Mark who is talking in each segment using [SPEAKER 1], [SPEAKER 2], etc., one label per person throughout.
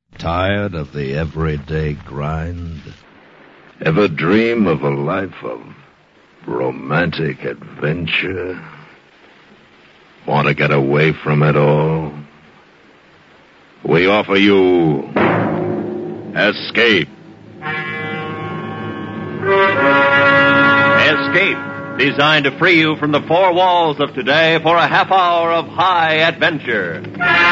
[SPEAKER 1] Tired of the everyday grind?
[SPEAKER 2] Ever dream of a life of romantic adventure? Want to get away from it all? We offer you Escape.
[SPEAKER 3] Escape, designed to free you from the four walls of today for a half hour of high adventure.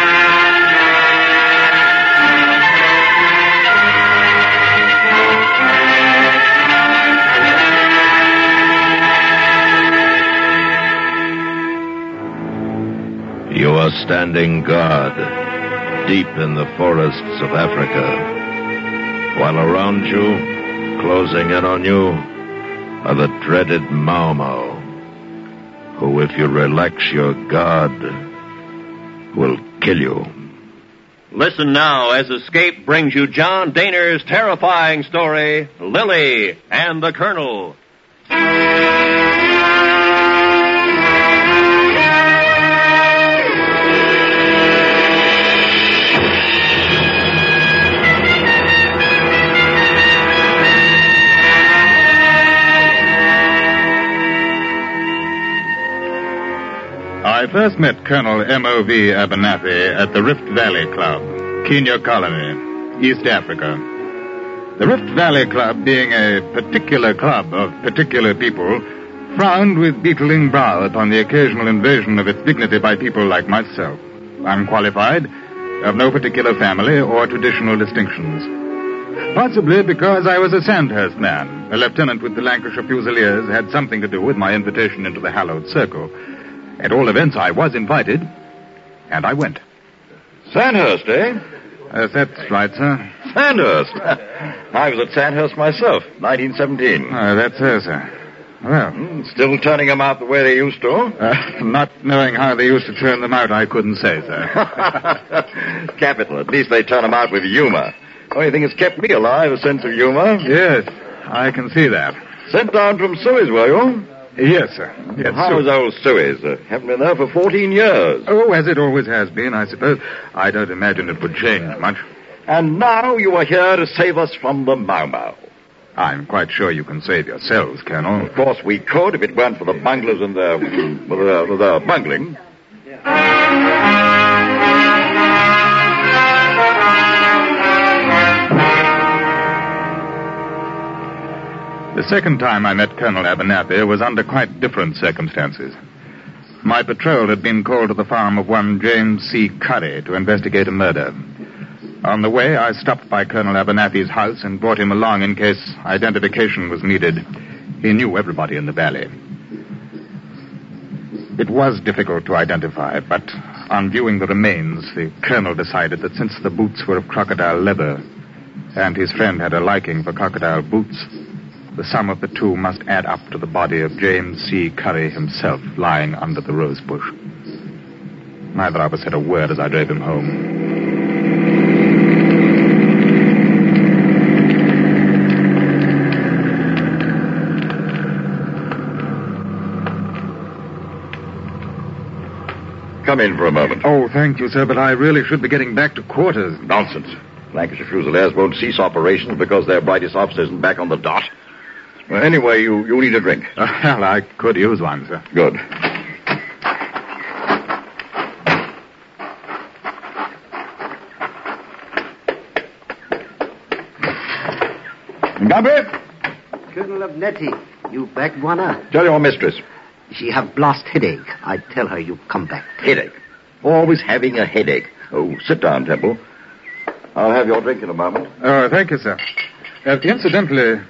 [SPEAKER 2] You are standing guard deep in the forests of Africa, while around you, closing in on you, are the dreaded Mau Mau, who, if you relax your guard, will kill you.
[SPEAKER 3] Listen now as Escape brings you John Dehner's terrifying story, Lily and the Colonel.
[SPEAKER 4] I first met Colonel M.O.V. Abernathy at the Rift Valley Club, Kenya Colony, East Africa. The Rift Valley Club, being a particular club of particular people, frowned with beetling brow upon the occasional invasion of its dignity by people like myself, unqualified, of no particular family or traditional distinctions. Possibly because I was a Sandhurst man, a lieutenant with the Lancashire Fusiliers, had something to do with my invitation into the hallowed circle. At all events, I was invited, and I went.
[SPEAKER 5] Sandhurst, eh?
[SPEAKER 4] That's right, sir.
[SPEAKER 5] Sandhurst. I was at Sandhurst myself, 1917.
[SPEAKER 4] That's so, sir. Well.
[SPEAKER 5] Still turning them out the way they used to?
[SPEAKER 4] Not knowing how they used to turn them out, I couldn't say, sir.
[SPEAKER 5] Capital. At least they turn them out with humor. Only thing that's kept me alive, a sense of humor.
[SPEAKER 4] Yes, I can see that.
[SPEAKER 5] Sent down from Suez, were you?
[SPEAKER 4] Yes, sir. Yes,
[SPEAKER 5] How was old Suez? Haven't been there for 14 years.
[SPEAKER 4] Oh, as it always has been, I suppose. I don't imagine it would change much.
[SPEAKER 5] And now you are here to save us from the Mau Mau.
[SPEAKER 4] I'm quite sure you can save yourselves, Colonel.
[SPEAKER 5] Of course we could if it weren't for the bunglers and their bungling.
[SPEAKER 4] The second time I met Colonel Abernathy was under quite different circumstances. My patrol had been called to the farm of one James C. Curry to investigate a murder. On the way, I stopped by Colonel Abernathy's house and brought him along in case identification was needed. He knew everybody in the valley. It was difficult to identify, but on viewing the remains, the colonel decided that since the boots were of crocodile leather and his friend had a liking for crocodile boots, the sum of the two must add up to the body of James C. Curry himself lying under the rose bush. Neither of us said a word as I drove him home.
[SPEAKER 5] Come in for a moment.
[SPEAKER 4] Oh, thank you, sir, but I really should be getting back to quarters.
[SPEAKER 5] Nonsense. Lancashire Fusiliers won't cease operations because their brightest officer isn't back on the dot. Well, anyway, you need a drink.
[SPEAKER 4] Well, I could use one, sir.
[SPEAKER 5] Good. Gabby?
[SPEAKER 6] Colonel Abernathy, you back, Bwana?
[SPEAKER 5] Tell your mistress.
[SPEAKER 6] She have blast headache. I tell her you come back.
[SPEAKER 5] Headache. Always having a headache. Oh, sit down, Temple. I'll have your drink in a moment.
[SPEAKER 4] Oh, thank you, sir. Incidentally,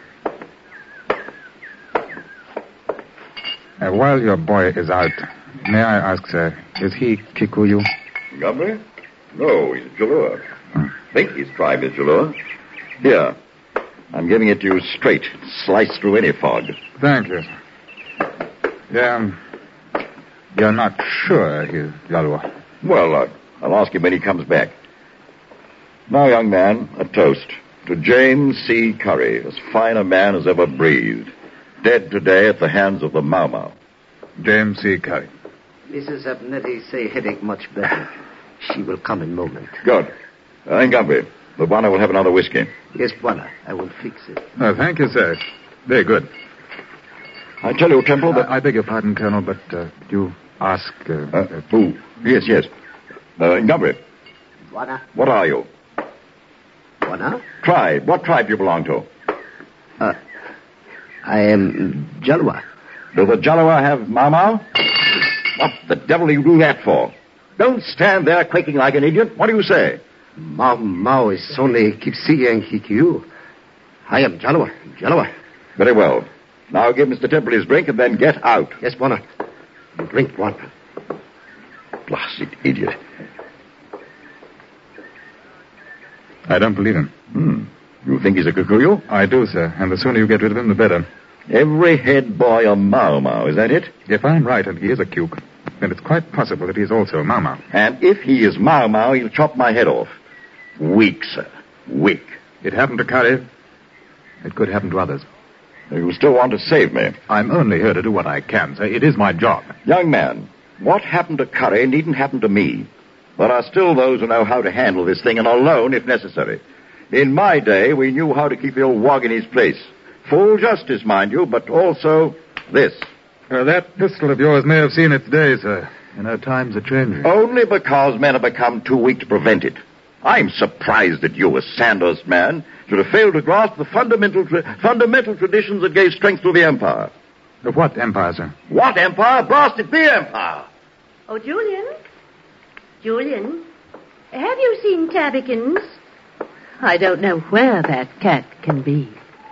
[SPEAKER 4] while your boy is out, may I ask, sir, is he Kikuyu?
[SPEAKER 5] Gabby? No, he's Jalua. I think his tribe is Jalua. Here, I'm giving it to you straight, sliced through any fog.
[SPEAKER 4] Thank you, sir. You're not sure he's Jalua?
[SPEAKER 5] Well, I'll ask him when he comes back. Now, young man, a toast to James C. Curry, as fine a man as ever breathed. Dead today at the hands of the Mau Mau.
[SPEAKER 4] James C. Curry.
[SPEAKER 6] Mrs. Abernathy say headache much better. She will come in moment.
[SPEAKER 5] Good. Ngambwe, The Bwana will have another whiskey.
[SPEAKER 6] Yes, Bwana. I will fix it.
[SPEAKER 4] Oh, thank you, sir. Very good.
[SPEAKER 5] I tell you, Temple, that...
[SPEAKER 4] I beg your pardon, Colonel, but you ask...
[SPEAKER 5] who? Yes. Ngabri.
[SPEAKER 6] Bwana.
[SPEAKER 5] What are you?
[SPEAKER 6] Bwana?
[SPEAKER 5] Tribe. What tribe do you belong to?
[SPEAKER 6] I am Jalwa.
[SPEAKER 5] Do the Jalwa have Mau? What the devil do you do that for? Don't stand there quaking like an idiot. What do you say?
[SPEAKER 6] Mau is only Kipsi and Kikiu. I am Jalwa.
[SPEAKER 5] Very well. Now give Mr. Temple his drink and then get out.
[SPEAKER 6] Yes, Bwana. Drink, Bwana.
[SPEAKER 5] Blasted idiot.
[SPEAKER 4] I don't believe him.
[SPEAKER 5] You think he's a Kikuyu?
[SPEAKER 4] I do, sir, and the sooner you get rid of him, the better.
[SPEAKER 5] Every head boy a Mau, is that it?
[SPEAKER 4] If I'm right and he is a Kuk, then it's quite possible that he's also a Mau.
[SPEAKER 5] And if he is Mau, he'll chop my head off. Weak, sir. Weak.
[SPEAKER 4] It happened to Curry. It could happen to others.
[SPEAKER 5] You still want to save me?
[SPEAKER 4] I'm only here to do what I can, sir. It is my job.
[SPEAKER 5] Young man, what happened to Curry needn't happen to me. There are still those who know how to handle this thing and alone if necessary. In my day, we knew how to keep the old wog in his place. Full justice, mind you, but also this.
[SPEAKER 4] That pistol of yours may have seen its day, sir. Times are changing.
[SPEAKER 5] Only because men have become too weak to prevent it. I'm surprised that you, a Sandhurst man, should have failed to grasp the fundamental traditions that gave strength to the empire.
[SPEAKER 4] Of what empire, sir?
[SPEAKER 5] What empire? Blast it, the empire!
[SPEAKER 7] Oh, Julian, have you seen Tabbykins? I don't know where that cat can be.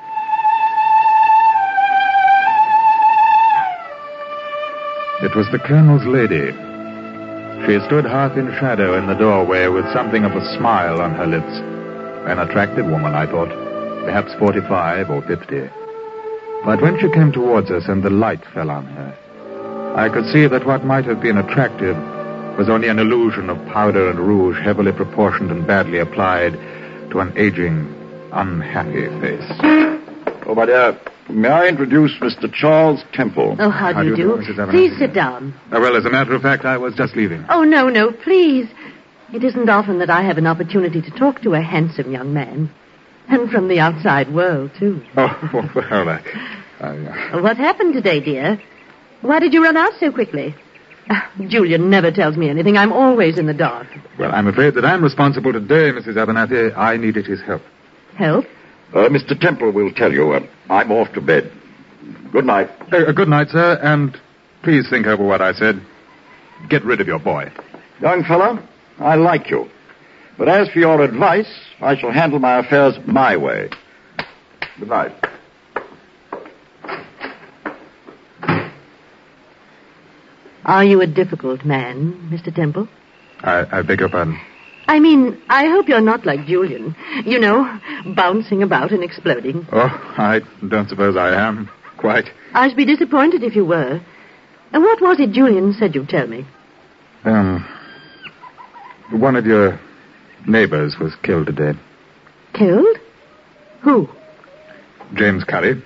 [SPEAKER 4] It was the Colonel's lady. She stood half in shadow in the doorway with something of a smile on her lips. An attractive woman, I thought. Perhaps 45 or 50. But when she came towards us and the light fell on her, I could see that what might have been attractive was only an illusion of powder and rouge heavily proportioned and badly applied to an aging, unhappy face.
[SPEAKER 5] Oh, my dear, may I introduce Mr. Charles Temple?
[SPEAKER 7] Oh, how do you do?
[SPEAKER 4] Mrs. Abernathy?
[SPEAKER 7] Please sit down.
[SPEAKER 4] Well, as a matter of fact, I was just leaving.
[SPEAKER 7] Oh, no, please. It isn't often that I have an opportunity to talk to a handsome young man. And from the outside world, too.
[SPEAKER 4] Oh, well,
[SPEAKER 7] What happened today, dear? Why did you run out so quickly? Julian never tells me anything. I'm always in the dark.
[SPEAKER 4] Well, I'm afraid that I'm responsible today, Mrs. Abernathy. I needed his help.
[SPEAKER 7] Help?
[SPEAKER 5] Mr. Temple will tell you. I'm off to bed. Good night.
[SPEAKER 4] Good night, sir, and please think over what I said. Get rid of your boy.
[SPEAKER 5] Young fella, I like you. But as for your advice, I shall handle my affairs my way. Good night.
[SPEAKER 7] Are you a difficult man, Mr. Temple?
[SPEAKER 4] I beg your pardon.
[SPEAKER 7] I mean, I hope you're not like Julian. You know, bouncing about and exploding.
[SPEAKER 4] Oh, I don't suppose I am. Quite.
[SPEAKER 7] I should be disappointed if you were. And what was it Julian said you'd tell me?
[SPEAKER 4] One of your neighbors was killed today.
[SPEAKER 7] Killed? Who?
[SPEAKER 4] James Curry.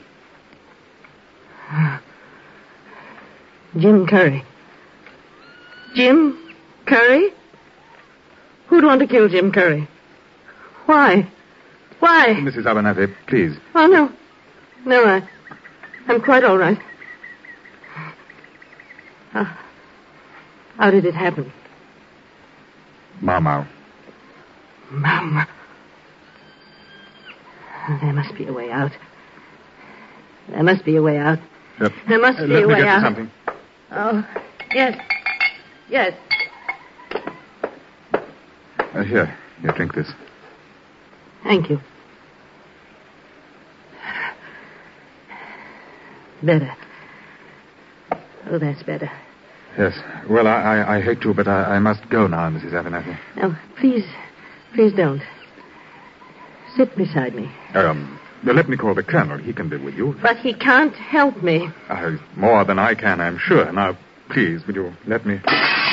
[SPEAKER 7] Jim Curry. Jim Curry? Who'd want to kill Jim Curry? Why?
[SPEAKER 4] Mrs. Abernathy, please.
[SPEAKER 7] Oh, no. No, I'm quite all right. How did it happen?
[SPEAKER 4] Mau.
[SPEAKER 7] Mama. There must be a way out. There must be a way out.
[SPEAKER 4] Yep.
[SPEAKER 7] There must be a way
[SPEAKER 4] Let me get
[SPEAKER 7] out.
[SPEAKER 4] you something.
[SPEAKER 7] Oh, yes. Yes.
[SPEAKER 4] Here, drink this.
[SPEAKER 7] Thank you. Better. Oh, that's better.
[SPEAKER 4] Yes. Well, I hate to, but I must go now, Mrs. Abernathy.
[SPEAKER 7] No, please don't. Sit beside me.
[SPEAKER 4] Let me call the Colonel. He can be with you.
[SPEAKER 7] But he can't help me.
[SPEAKER 4] More than I can, I'm sure. Now, please, would you let me...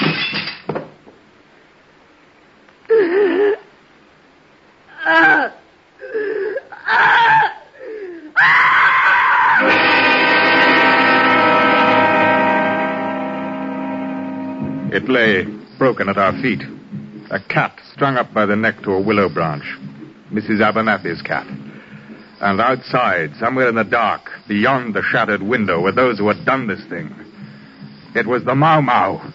[SPEAKER 4] It lay broken at our feet. A cat strung up by the neck to a willow branch. Mrs. Abernathy's cat. And outside, somewhere in the dark, beyond the shattered window, were those who had done this thing. It was the Mau Mau.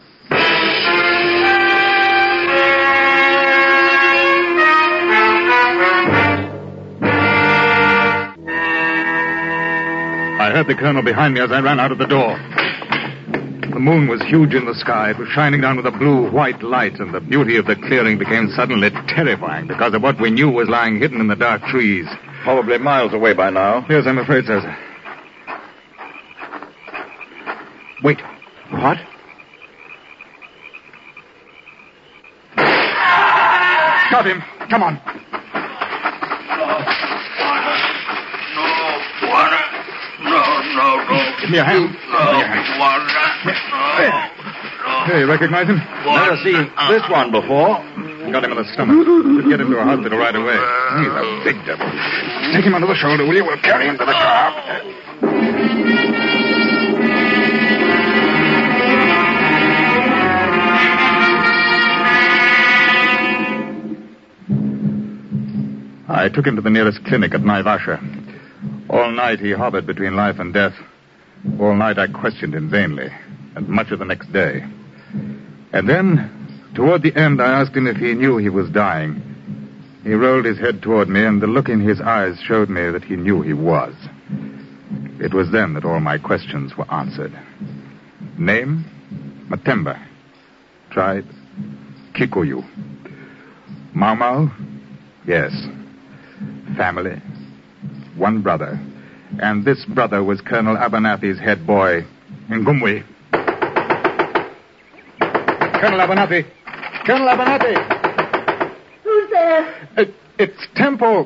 [SPEAKER 4] I heard the colonel behind me as I ran out of the door. The moon was huge in the sky. It was shining down with a blue-white light, and the beauty of the clearing became suddenly terrifying because of what we knew was lying hidden in the dark trees.
[SPEAKER 5] Probably miles away by now.
[SPEAKER 4] Yes, I'm afraid so, sir. Wait.
[SPEAKER 5] What?
[SPEAKER 4] Got him. Come on. Give me a hand. Hey, you recognize him?
[SPEAKER 5] Never seen this one before.
[SPEAKER 4] Got him in the stomach. We'll get him to a hospital right away. He's a big devil. Take him under the shoulder, will you? We'll carry him to the car. I took him to the nearest clinic at Naivasha. All night he hovered between life and death. All night I questioned him vainly, and much of the next day. And then, toward the end, I asked him if he knew he was dying. He rolled his head toward me, and the look in his eyes showed me that he knew he was. It was then that all my questions were answered. Name? Matemba. Tribe? Kikuyu. Mau Mau? Yes. Family? One brother. And this brother was Colonel Abernathy's head boy, Ngumwe. Colonel Abernathy! Colonel Abernathy!
[SPEAKER 7] Who's there?
[SPEAKER 4] It's Temple.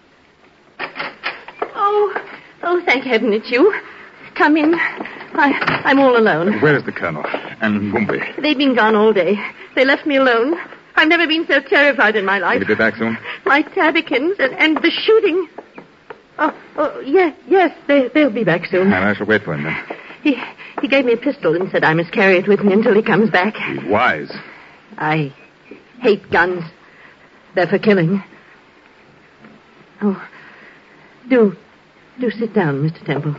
[SPEAKER 7] Oh, thank heaven it's you. Come in. I'm all alone.
[SPEAKER 4] Where is the Colonel and Ngumwe?
[SPEAKER 7] They've been gone all day. They left me alone. I've never been so terrified in my life.
[SPEAKER 4] Will you be back soon?
[SPEAKER 7] My Tabikins and the shooting. Oh, yes, they'll be back soon.
[SPEAKER 4] And I shall wait for him then.
[SPEAKER 7] He gave me a pistol and said I must carry it with me until he comes back.
[SPEAKER 4] He's wise.
[SPEAKER 7] I hate guns. They're for killing. Oh, do sit down, Mr. Temple.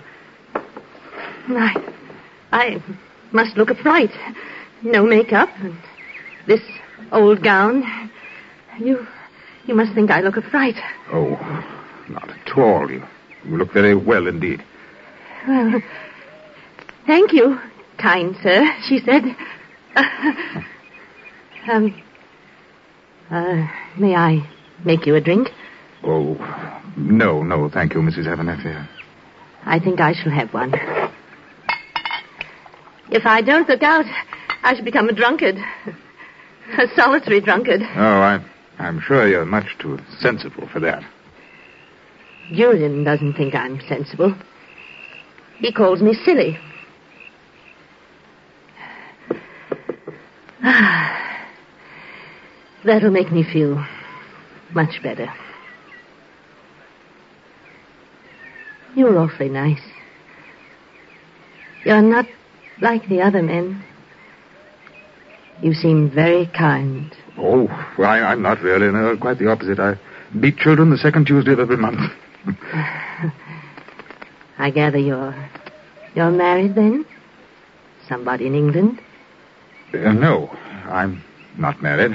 [SPEAKER 7] I must look a fright. No makeup and this old gown. You must think I look a fright.
[SPEAKER 4] Oh, not at all. You look very well indeed.
[SPEAKER 7] Well, thank you, kind sir, she said. May I make you a drink?
[SPEAKER 4] Oh, no, thank you, Mrs. Abernathy.
[SPEAKER 7] I think I shall have one. If I don't look out, I shall become a drunkard. A solitary drunkard.
[SPEAKER 4] Oh, I'm sure you're much too sensible for that.
[SPEAKER 7] Julian doesn't think I'm sensible. He calls me silly. That'll make me feel much better. You're awfully nice. You're not like the other men. You seem very kind.
[SPEAKER 4] Oh, well, I'm not really. No, quite the opposite. I beat children the second Tuesday of every month.
[SPEAKER 7] I gather you're married then? Somebody in England?
[SPEAKER 4] No, I'm not married.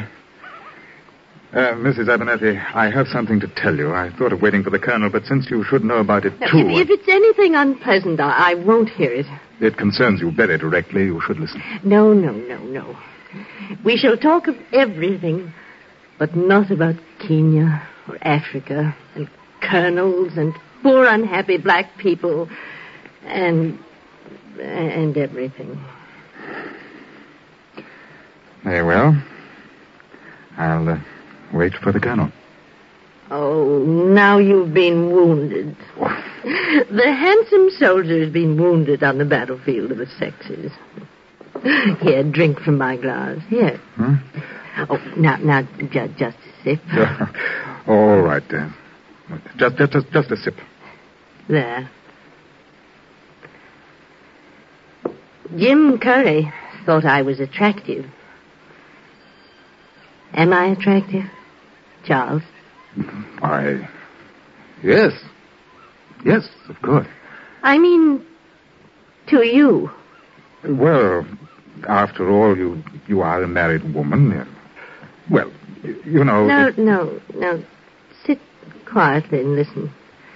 [SPEAKER 4] Mrs. Abernathy, I have something to tell you. I thought of waiting for the Colonel, but since you should know about it too...
[SPEAKER 7] If it's anything unpleasant, I won't hear it.
[SPEAKER 4] It concerns you very directly. You should listen.
[SPEAKER 7] No. We shall talk of everything, but not about Kenya or Africa and colonels and poor unhappy black people and everything.
[SPEAKER 4] Very well. I'll wait for the Colonel.
[SPEAKER 7] Oh, now you've been wounded. The handsome soldier's been wounded on the battlefield of the sexes. Here, drink from my glass. Here.
[SPEAKER 4] Hmm?
[SPEAKER 7] Oh, now, just a sip.
[SPEAKER 4] All right. Just a sip.
[SPEAKER 7] There. Jim Curry thought I was attractive. Am I attractive, Charles?
[SPEAKER 4] Yes. Yes, of course.
[SPEAKER 7] I mean, to you.
[SPEAKER 4] Well, after all, you are a married woman. Well, you know...
[SPEAKER 7] No. Sit quietly and listen.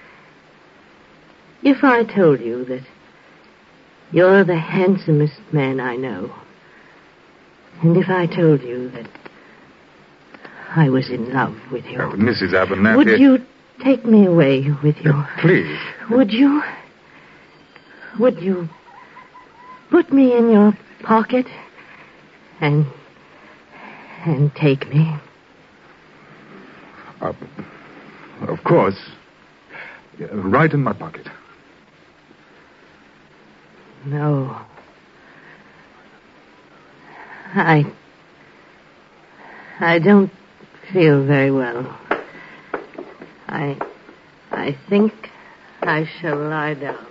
[SPEAKER 7] If I told you that you're the handsomest man I know, and if I told you that I was in love with you...
[SPEAKER 4] Mrs. Abernathy...
[SPEAKER 7] Would you take me away with you?
[SPEAKER 4] Please.
[SPEAKER 7] Would you? Would you put me in your pocket and take me?
[SPEAKER 4] Of course. Right in my pocket.
[SPEAKER 7] No. I don't feel very well. I think I shall lie down.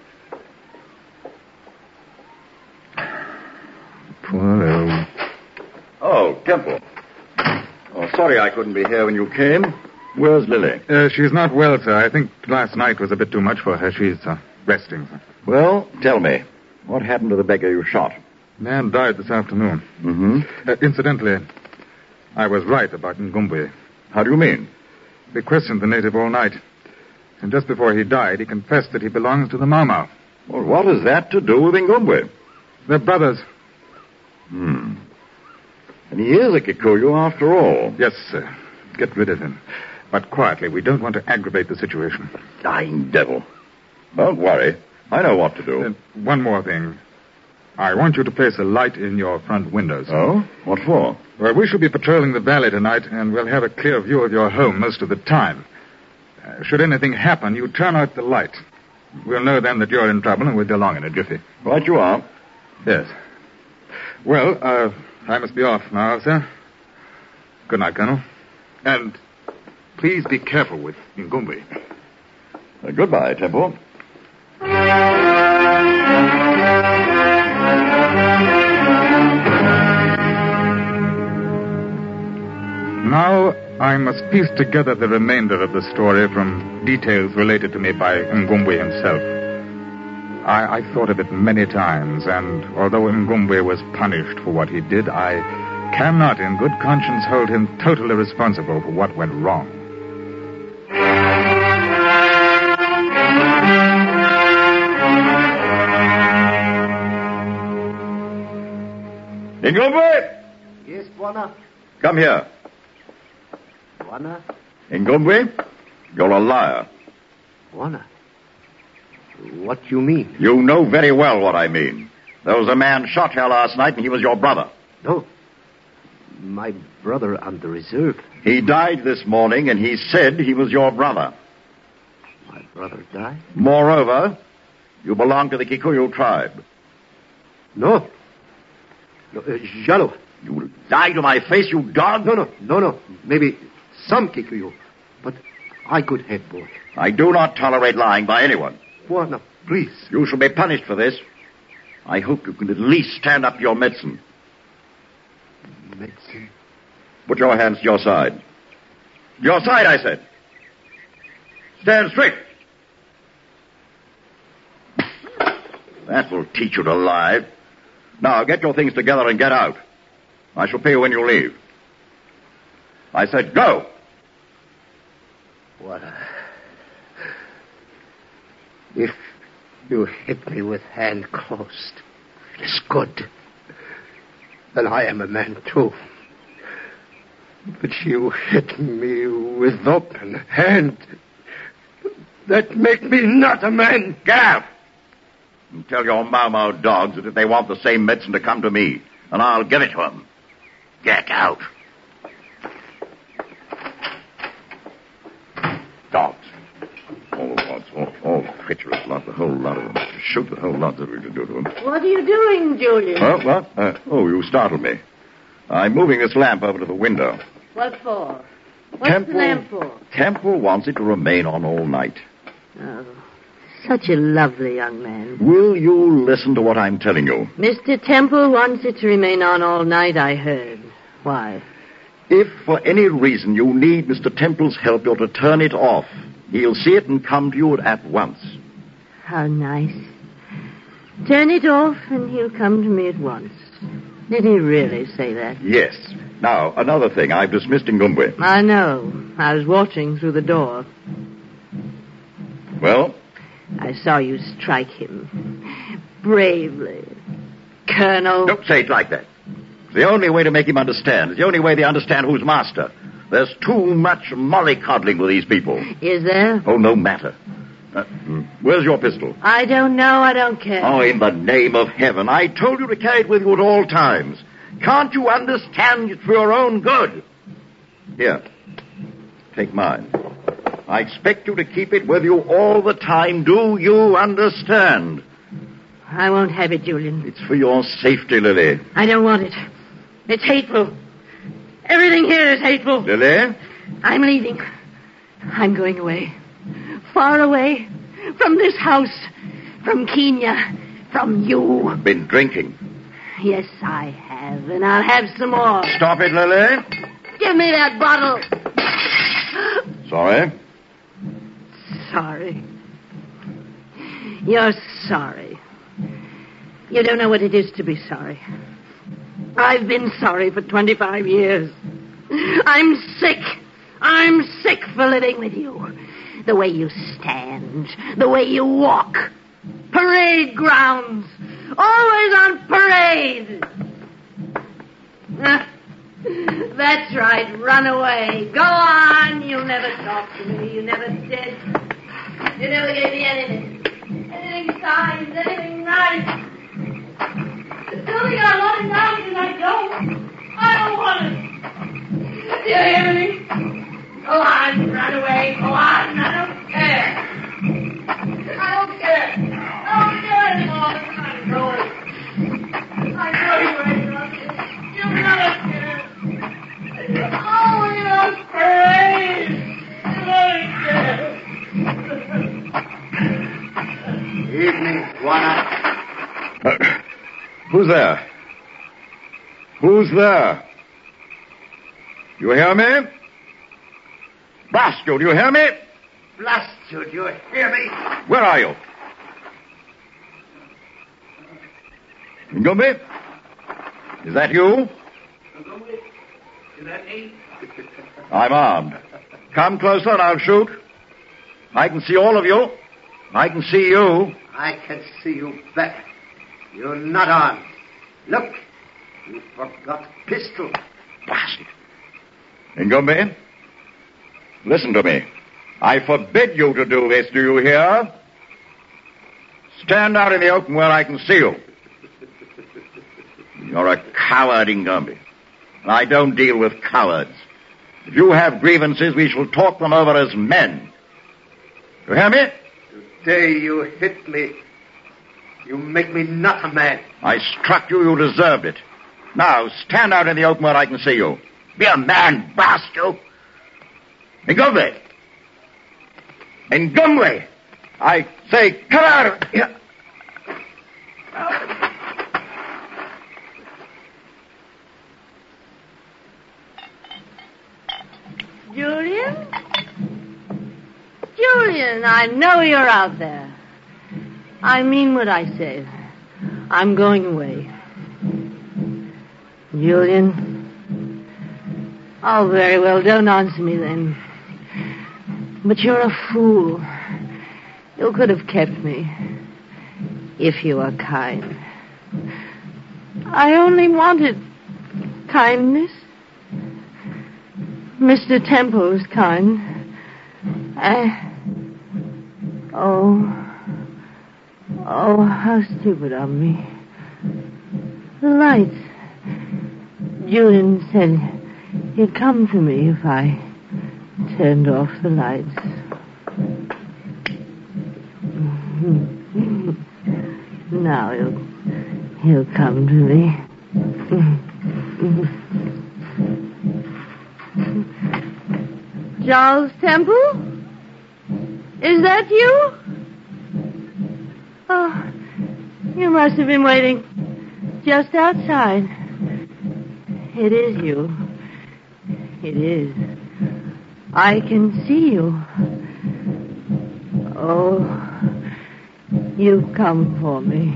[SPEAKER 4] Poor old...
[SPEAKER 5] Oh, Temple. Oh, sorry I couldn't be here when you came. Where's Lily?
[SPEAKER 4] She's not well, sir. I think last night was a bit too much for her. She's resting, sir.
[SPEAKER 5] Well, tell me, what happened to the beggar you shot?
[SPEAKER 4] Man died this afternoon.
[SPEAKER 5] Mm-hmm.
[SPEAKER 4] Incidentally, I was right about Ngumbi.
[SPEAKER 5] How do you mean?
[SPEAKER 4] We questioned the native all night. And just before he died, he confessed that he belongs to the Mau Mau.
[SPEAKER 5] Well, what has that to do with Ngumbi?
[SPEAKER 4] They're brothers.
[SPEAKER 5] And he is a Kikuyu after all.
[SPEAKER 4] Yes, sir. Get rid of him. But quietly, we don't want to aggravate the situation.
[SPEAKER 5] Dying devil. Don't worry. I know what to do.
[SPEAKER 4] One more thing. I want you to place a light in your front windows.
[SPEAKER 5] Oh? What for?
[SPEAKER 4] Well, we shall be patrolling the valley tonight, and we'll have a clear view of your home most of the time. Should anything happen, you turn out the light. We'll know then that you're in trouble, and we'll be along in a jiffy.
[SPEAKER 5] Right you are.
[SPEAKER 4] Yes. Well, I must be off now, sir. Good night, Colonel. And please be careful with Ngumbi.
[SPEAKER 5] Goodbye, Temple.
[SPEAKER 4] Now, I must piece together the remainder of the story from details related to me by Ngumbi himself. I thought of it many times, and although Ngumbi was punished for what he did, I cannot in good conscience hold him totally responsible for what went wrong.
[SPEAKER 5] Ngumbi!
[SPEAKER 6] Yes, Bwana.
[SPEAKER 5] Come here.
[SPEAKER 6] Bwana?
[SPEAKER 5] Ngumbi, you're a liar.
[SPEAKER 6] Bwana? What do you mean?
[SPEAKER 5] You know very well what I mean. There was a man shot here last night, and he was your brother.
[SPEAKER 6] No. My brother on the reserve.
[SPEAKER 5] He died this morning, and he said he was your brother.
[SPEAKER 6] My brother died?
[SPEAKER 5] Moreover, you belong to the Kikuyu tribe.
[SPEAKER 6] No. Jalo.
[SPEAKER 5] You lie to my face, you dog.
[SPEAKER 6] No. Maybe some Kikuyu. But I could have both.
[SPEAKER 5] I do not tolerate lying by anyone.
[SPEAKER 6] Bwana, please.
[SPEAKER 5] You shall be punished for this. I hope you can at least stand up to your medicine.
[SPEAKER 6] Medicine?
[SPEAKER 5] Put your hands to your side. Your side, I said. Stand straight. That will teach you to lie. Now, get your things together and get out. I shall pay you when you leave. I said go.
[SPEAKER 6] What? If you hit me with hand closed, it is good. Then I am a man, too. But you hit me with open hand. That make me not a man.
[SPEAKER 5] Get out! And tell your Mau Mau dogs that if they want the same medicine to come to me, and I'll give it to them. Get out. Dogs. All treacherous lot, the whole lot of them. Shoot the whole lot that we can do to them.
[SPEAKER 7] What are you doing, Julian?
[SPEAKER 5] What? You startled me. I'm moving this lamp over to the window.
[SPEAKER 7] What for? What's the lamp for?
[SPEAKER 5] Temple wants it to remain on all night.
[SPEAKER 7] Oh, such a lovely young man.
[SPEAKER 5] Will you listen to what I'm telling you?
[SPEAKER 7] Mr. Temple wants it to remain on all night, I heard. Why?
[SPEAKER 5] If for any reason you need Mr. Temple's help, you're to turn it off. He'll see it and come to you at once.
[SPEAKER 7] How nice. Turn it off and he'll come to me at once. Did he really say that?
[SPEAKER 5] Yes. Now, another thing. I've dismissed Ngumbe.
[SPEAKER 7] I know. I was watching through the door.
[SPEAKER 5] Well?
[SPEAKER 7] I saw you strike him. Bravely. Colonel.
[SPEAKER 5] Don't say it like that. It's the only way to make him understand. It's the only way they understand who's master. There's too much mollycoddling with these people.
[SPEAKER 7] Is there?
[SPEAKER 5] Oh, no matter. Where's your pistol?
[SPEAKER 7] I don't know. I don't care.
[SPEAKER 5] Oh, in the name of heaven. I told you to carry it with you at all times. Can't you understand it for your own good? Here. Take mine. I expect you to keep it with you all the time. Do you understand?
[SPEAKER 7] I won't have it, Julian.
[SPEAKER 5] It's for your safety, Lily.
[SPEAKER 7] I don't want it. It's hateful. Everything here is hateful.
[SPEAKER 5] Lily?
[SPEAKER 7] I'm leaving. I'm going away. Far away. From this house. From Kenya. From you.
[SPEAKER 5] Been drinking.
[SPEAKER 7] Yes, I have. And I'll have some more.
[SPEAKER 5] Stop it, Lily.
[SPEAKER 7] Give me that bottle.
[SPEAKER 5] Sorry?
[SPEAKER 7] Sorry. You're sorry. You don't know what it is to be sorry. I've been sorry for 25 years. I'm sick. I'm sick for living with you. The way you stand. The way you walk. Parade grounds. Always on parade. That's right. Run away. Go on. You'll never talk to me. You never did. You never gave me anything. Anything signed. Anything nice. Tell me I want it now because I don't. I don't want it. Do you hear me? Go on. Run away. Go on. I don't care. I don't care. I don't care anymore. I'm going. I know you ain't nothing. You never care. Oh, you're crazy. You don't care.
[SPEAKER 6] Evening, Juana.
[SPEAKER 5] Who's there? Who's there? You hear me? Blast you, do you hear me?
[SPEAKER 6] Blast you, do you hear me?
[SPEAKER 5] Where are you? Ngumbe? Is that you?
[SPEAKER 6] Ngumbe? Is that me?
[SPEAKER 5] I'm armed. Come closer and I'll shoot. I can see all of you. I can see you.
[SPEAKER 6] I can see you better. You're not armed. Look, you forgot pistol.
[SPEAKER 5] Blast it. Ngumbe, listen to me. I forbid you to do this, do you hear? Stand out in the open where I can see you. You're a coward, Ngumbe. And I don't deal with cowards. If you have grievances, we shall talk them over as men. You hear me?
[SPEAKER 6] Today you hit me. You make me not a man.
[SPEAKER 5] I struck you, you deserved it. Now, stand out in the open where I can see you. Be a man, blast you. Ngumbe. Ngumbe. I say, come out of here.
[SPEAKER 7] Julian? Julian, I know you're out there. I mean what I say. I'm going away. Julian? Oh, very well. Don't answer me then. But you're a fool. You could have kept me. If you were kind. I only wanted kindness. Mr. Temple was kind. Oh, how stupid of me. The lights. Julian said he'd come for me if I turned off the lights. Now he'll come to me. Charles Temple? Is that you? Oh, you must have been waiting just outside. It is you. It is. I can see you. Oh, you've come for me.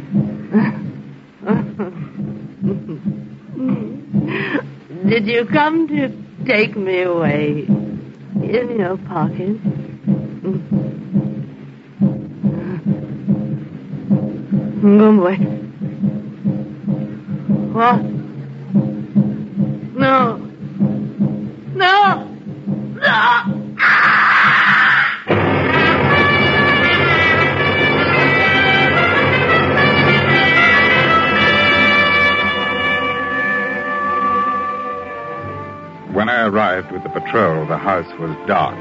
[SPEAKER 7] Did you come to take me away in your pocket? Go away. What? No. No. No.
[SPEAKER 4] When I arrived with the patrol, the house was dark.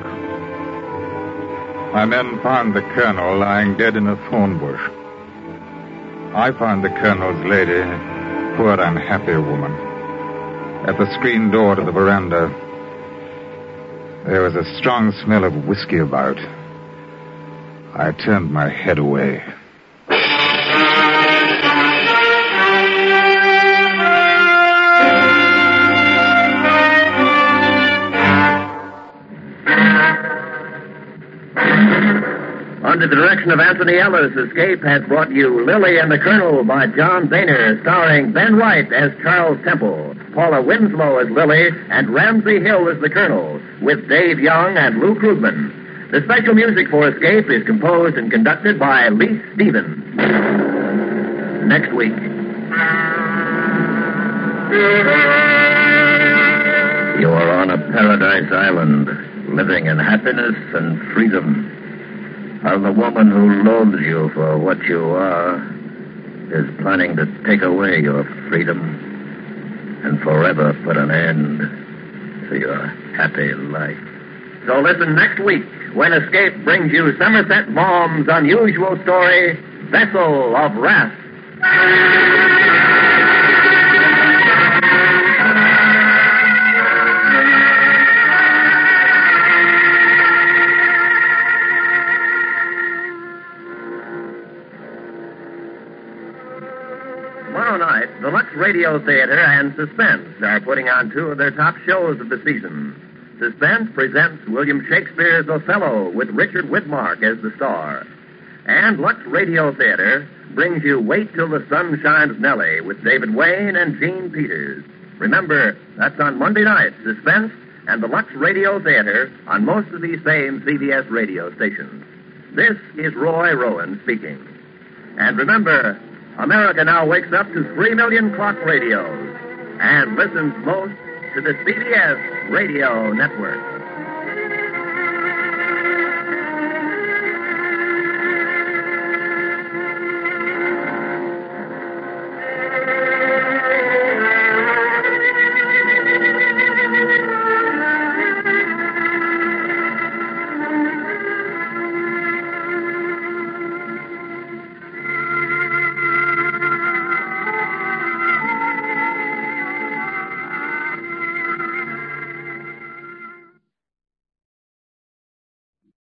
[SPEAKER 4] My men found the colonel lying dead in a thorn bush. I found the colonel's lady, poor unhappy woman, at the screen door to the veranda. There was a strong smell of whiskey about. I turned my head away.
[SPEAKER 3] Under the direction of Anthony Ellis, Escape has brought you Lily and the Colonel by John Daner, starring Ben White as Charles Temple, Paula Winslow as Lily, and Ramsey Hill as the Colonel, with Dave Young and Lou Krugman. The special music for Escape is composed and conducted by Lee Stevens. Next week. You are on a paradise island, living in happiness and freedom. And the woman who loathes you for what you are is planning to take away your freedom and forever put an end to your happy life. So listen next week when Escape brings you Somerset Maugham's unusual story, Vessel of Wrath. Tomorrow night, the Lux Radio Theater and Suspense are putting on two of their top shows of the season. Suspense presents William Shakespeare's Othello with Richard Widmark as the star. And Lux Radio Theater brings you Wait Till the Sun Shines Nellie with David Wayne and Gene Peters. Remember, that's on Monday night, Suspense and the Lux Radio Theater on most of these same CBS radio stations. This is Roy Rowan speaking. And remember, America now wakes up to 3 million clock radios and listens most to the CBS Radio Network.